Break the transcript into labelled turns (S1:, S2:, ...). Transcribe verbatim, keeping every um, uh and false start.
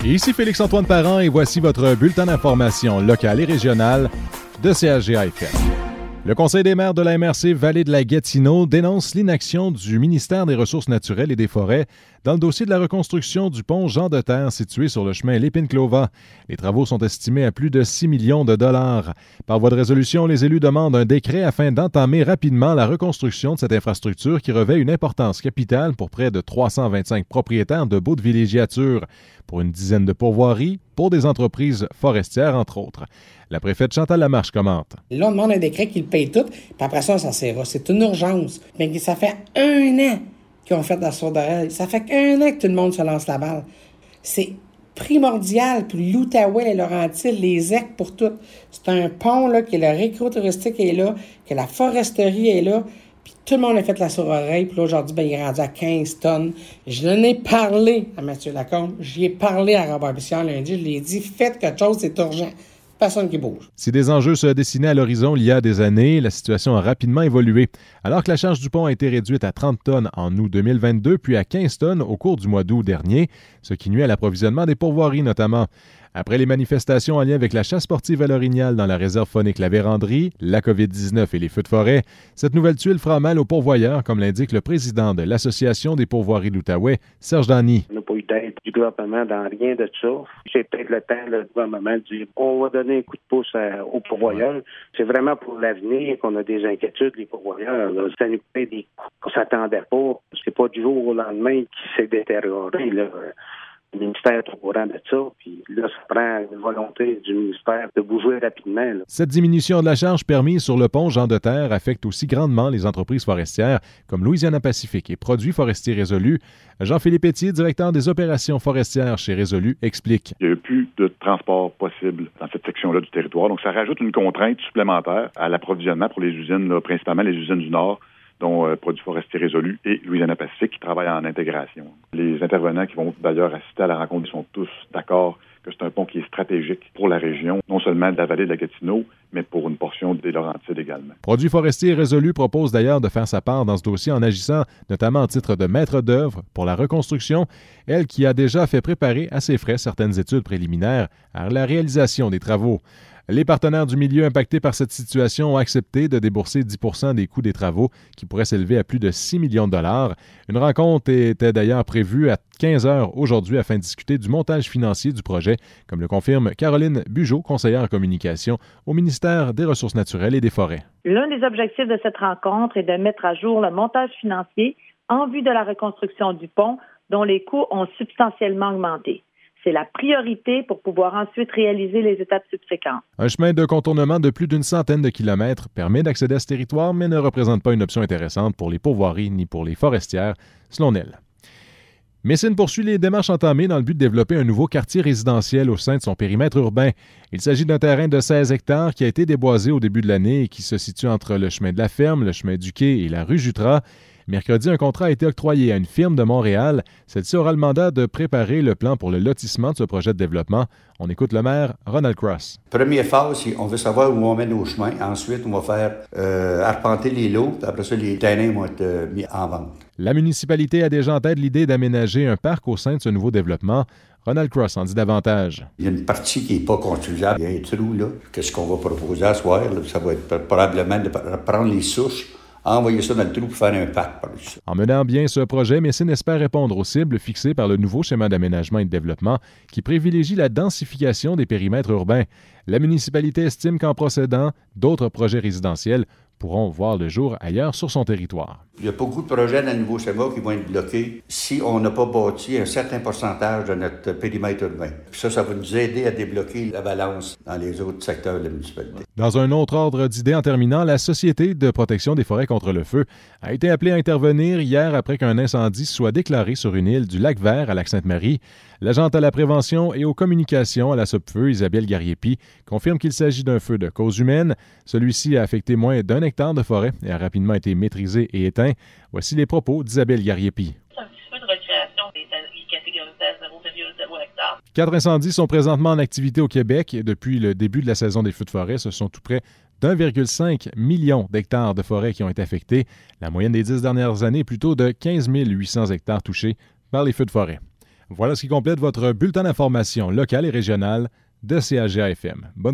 S1: Et ici Félix-Antoine Parent et voici votre bulletin d'information locale et régionale de C H G A F M. Le Conseil des maires de la M R C Vallée de la Gatineau dénonce l'inaction du ministère des Ressources naturelles et des Forêts dans le dossier de la reconstruction du pont Jean de Terre situé sur le chemin Lépine-Clova. Les travaux sont estimés à plus de six millions de dollars. Par voie de résolution, les élus demandent un décret afin d'entamer rapidement la reconstruction de cette infrastructure qui revêt une importance capitale pour près de trois cent vingt-cinq propriétaires de baux de villégiature, pour une dizaine de pourvoiries, pour des entreprises forestières, entre autres. La préfète Chantal Lamarche commente.
S2: Là, on demande un décret qui le paye tout, puis après ça, ça s'ira. C'est une urgence. Mais ça fait un an qu'ils ont fait la sourde oreille. Ça fait qu'un an que tout le monde se lance la balle. C'est primordial pour l'Outaouais, les Laurentides, les Ecs, pour tout. C'est un pont là, que le récréo touristique est là, que la foresterie est là, puis tout le monde a fait la sourde oreille. Puis là, aujourd'hui, ben, il est rendu à quinze tonnes. Je l'en ai parlé à Mathieu Lacombe. J'y ai parlé à Robert Bussière lundi. Je lui ai dit, faites quelque chose, c'est urgent. Personne qui bouge.
S1: Si des enjeux se dessinaient à l'horizon il y a des années, la situation a rapidement évolué. Alors que la charge du pont a été réduite à trente tonnes en août deux mille vingt-deux, puis à quinze tonnes au cours du mois d'août dernier, ce qui nuit à l'approvisionnement des pourvoiries notamment. Après les manifestations en lien avec la chasse sportive à l'Orignal dans la réserve faunique La Vérandrie, la covid dix-neuf et les feux de forêt, cette nouvelle tuile fera mal aux pourvoyeurs, comme l'indique le président de l'Association des pourvoiries de l'Outaouais, Serge Dany.
S3: On n'a pas eu d'aide du gouvernement dans rien de ça. C'est peut-être le temps, le gouvernement, de dire on va donner un coup de pouce à, aux pourvoyeurs. C'est vraiment pour l'avenir qu'on a des inquiétudes, les pourvoyeurs. Là. Ça nous paie des coûts qu'on ne s'attendait pas. C'est pas du jour au lendemain qui s'est détérioré, là. Le ministère est au courant de ça, puis là, ça prend une volonté du ministère de bouger rapidement. Là.
S1: Cette diminution de la charge permise sur le pont Jean de Terre affecte aussi grandement les entreprises forestières comme Louisiana Pacifique et Produits forestiers Résolu. Jean-Philippe Etier, directeur des opérations forestières chez Résolu, explique.
S4: Il n'y a eu plus de transport possible dans cette section-là du territoire, donc ça rajoute une contrainte supplémentaire à l'approvisionnement pour les usines, là, principalement les usines du Nord, dont euh, Produits forestiers Résolu et Louisiana Pacifique qui travaillent en intégration. Les intervenants qui vont d'ailleurs assister à la rencontre sont tous d'accord que c'est un pont qui est stratégique pour la région, non seulement de la vallée de la Gatineau, mais pour une portion des Laurentides également.
S1: Produits forestiers Résolu propose d'ailleurs de faire sa part dans ce dossier en agissant notamment en titre de maître d'œuvre pour la reconstruction, elle qui a déjà fait préparer à ses frais certaines études préliminaires à la réalisation des travaux. Les partenaires du milieu impactés par cette situation ont accepté de débourser dix pour cent des coûts des travaux qui pourraient s'élever à plus de six millions de dollars. Une rencontre était d'ailleurs prévue à quinze heures aujourd'hui afin de discuter du montage financier du projet, comme le confirme Caroline Bugeaud, conseillère en communication au ministère des Ressources naturelles et des Forêts.
S5: L'un des objectifs de cette rencontre est de mettre à jour le montage financier en vue de la reconstruction du pont, dont les coûts ont substantiellement augmenté. C'est la priorité pour pouvoir ensuite réaliser les étapes subséquentes. Un
S1: chemin de contournement de plus d'une centaine de kilomètres permet d'accéder à ce territoire, mais ne représente pas une option intéressante pour les pourvoiries ni pour les forestières, selon elle. Messine poursuit les démarches entamées dans le but de développer un nouveau quartier résidentiel au sein de son périmètre urbain. Il s'agit d'un terrain de seize hectares qui a été déboisé au début de l'année et qui se situe entre le chemin de la Ferme, le chemin du Quai et la rue Jutras. Mercredi, un contrat a été octroyé à une firme de Montréal. Celle-ci aura le mandat de préparer le plan pour le lotissement de ce projet de développement. On écoute le maire, Ronald Cross.
S6: Première phase, on veut savoir où on met nos chemins. Ensuite, on va faire euh, arpenter les lots. Puis après ça, les terrains vont être euh, mis en vente.
S1: La municipalité a déjà en tête l'idée d'aménager un parc au sein de ce nouveau développement. Ronald Cross en dit davantage.
S6: Il y a une partie qui n'est pas construisable. Il y a un trou, là. Qu'est-ce qu'on va proposer à soir? Là? Ça va être probablement de prendre les souches, envoyer ça dans le trou pour faire un parc par-dessus.
S1: En menant bien ce projet, Messine espère répondre aux cibles fixées par le nouveau schéma d'aménagement et de développement qui privilégie la densification des périmètres urbains. La municipalité estime qu'en procédant, d'autres projets résidentiels pourront voir le jour ailleurs sur son territoire.
S6: Il y a beaucoup de projets dans le nouveau schéma qui vont être bloqués si on n'a pas bâti un certain pourcentage de notre périmètre urbain. Puis ça, ça va nous aider à débloquer la balance dans les autres secteurs de la municipalité.
S1: Dans un autre ordre d'idées en terminant, la Société de protection des forêts contre le feu a été appelée à intervenir hier après qu'un incendie soit déclaré sur une île du Lac-Vert à Lac-Sainte-Marie. L'agente à la prévention et aux communications à la Sopfeu, Isabelle Gariepi, confirme qu'il s'agit d'un feu de cause humaine. Celui-ci a affecté moins d'un hectare de forêt et a rapidement été maîtrisé et éteint. Voici les propos d'Isabelle Gariepi.
S7: C'est un petit feu de recréation qui est catégorisé à zéro virgule zéro hectare.
S1: Quatre incendies sont présentement en activité au Québec. Depuis le début de la saison des feux de forêt, ce sont tout près d'un virgule cinq million d'hectares de forêt qui ont été affectés. La moyenne des dix dernières années est plutôt de quinze mille huit cents hectares touchés par les feux de forêt. Voilà ce qui complète votre bulletin d'information locale et régionale de C A G A F M. Bonne